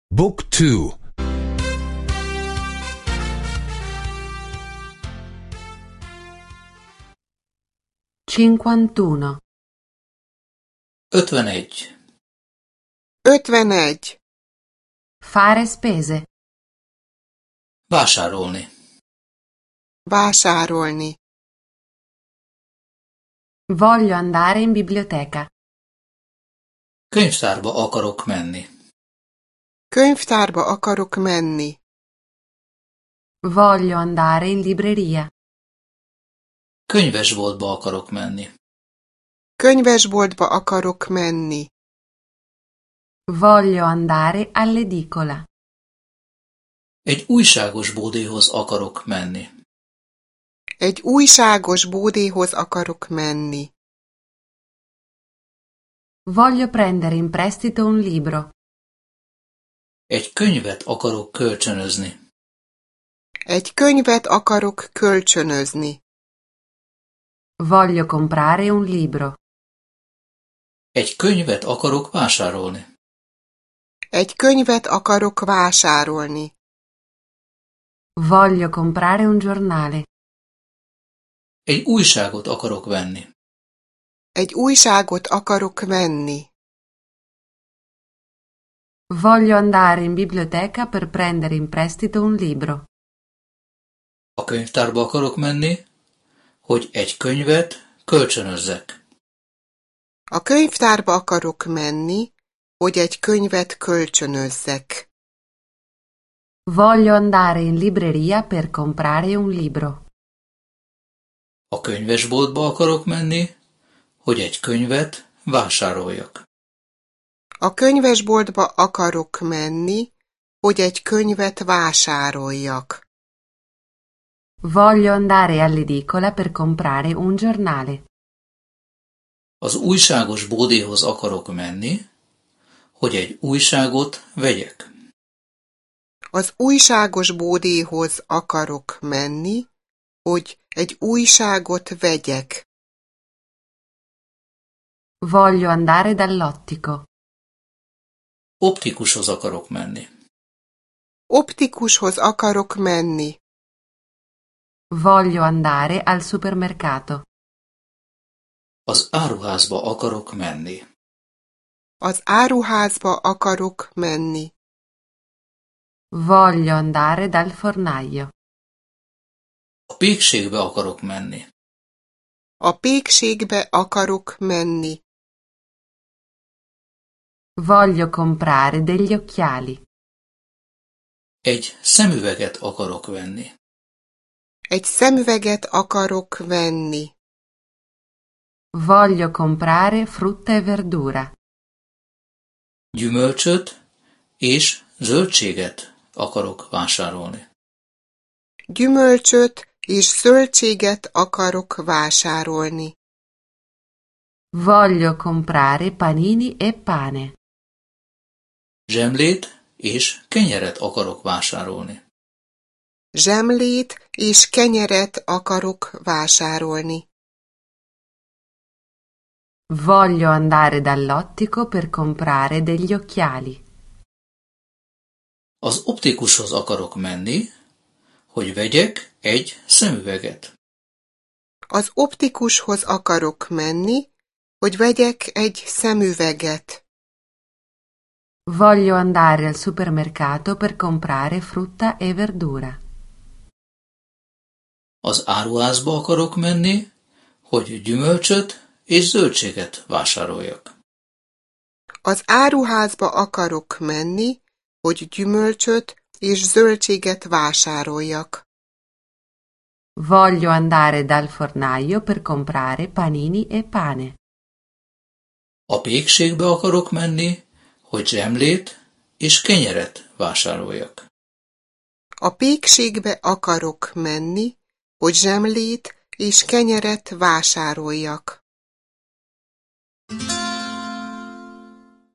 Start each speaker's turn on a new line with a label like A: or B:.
A: Book 2.
B: 51.
C: 51.
D: 51.
B: Fare spese.
C: Vásárolni.
D: Vásárolni.
B: Voglio andare in biblioteca.
C: Könyvtárba akarok menni.
D: Könyvtárba akarok menni.
B: Voglio andare in libreria.
C: Könyvesboltba akarok menni.
D: Könyvesboltba akarok menni.
B: Voglio andare all'edicola.
C: Egy újságos bódéhoz akarok menni.
D: Egy újságos bódéhoz akarok menni.
B: Voglio prendere in prestito un libro.
C: Egy könyvet akarok kölcsönözni.
D: Egy könyvet akarok kölcsönözni.
B: Voglio comprare un libro.
C: Egy könyvet akarok vásárolni.
D: Egy könyvet akarok vásárolni.
B: Voglio comprare un giornale.
C: Egy újságot akarok venni.
D: Egy újságot akarok venni.
B: Voglio andare in biblioteca per prendere in prestito un libro.
C: A könyvtárba akarok menni, hogy egy könyvet kölcsönözzek.
D: A könyvtárba akarok menni, hogy egy könyvet kölcsönözzek.
B: Voglio andare in libreria per comprare un libro.
C: A könyvesboltba akarok menni, hogy egy könyvet vásároljak.
D: A könyvesboltba akarok menni, hogy egy könyvet vásároljak.
B: Voglio andare all'edicola per comprare un giornale.
C: Az újságos bódéhoz akarok menni, hogy egy újságot vegyek.
D: Az újságos bódéhoz akarok menni, hogy egy újságot vegyek.
B: Voglio andare dall'ottico.
C: Optikushoz akarok menni.
D: Optikushoz akarok menni.
B: Voglio andare al supermercato.
C: Az áruházba akarok menni.
D: Az áruházba akarok menni.
B: Voglio andare dal fornaio.
C: A pékségbe akarok menni.
D: A pékségbe akarok menni.
B: Voglio comprare degli occhiali.
C: Egy szemüveget akarok venni.
D: Egy szemüveget akarok venni.
B: Voglio comprare frutta e verdura.
C: Gyümölcsöt és zöldséget akarok vásárolni.
D: Gyümölcsöt és zöldséget akarok vásárolni.
B: Voglio comprare panini e pane.
C: Zsemlét és kenyeret akarok vásárolni.
D: Zsemlét és kenyeret akarok vásárolni.
B: Voglio andare dall'ottico per comprare degli occhiali.
C: Az optikushoz akarok menni, hogy vegyek egy szemüveget.
D: Az optikushoz akarok menni, hogy vegyek egy szemüveget.
B: Voglio andare al supermercato per comprare frutta e verdura.
C: Az áruházba akarok menni, hogy gyümölcsöt és zöldséget vásároljak.
D: Az áruházba akarok menni, hogy gyümölcsöt és zöldséget vásároljak.
B: Voglio andare dal fornaio per comprare panini e pane.
C: A pékségbe akarok menni, hogy zsemlét és kenyeret vásároljak.
D: A pékségbe akarok menni, hogy zsemlét és kenyeret vásároljak.